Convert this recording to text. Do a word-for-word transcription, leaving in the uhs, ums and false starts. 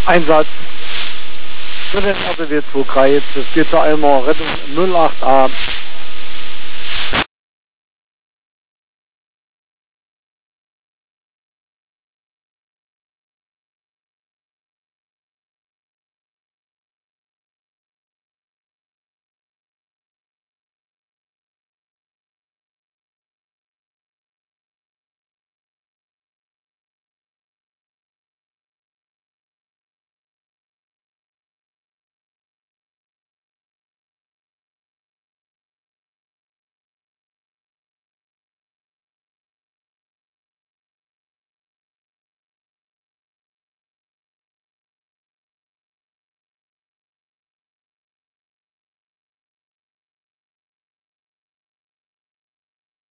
Einsatz für den R B W zwei Kreis. Es geht zu einmal Rettung null acht A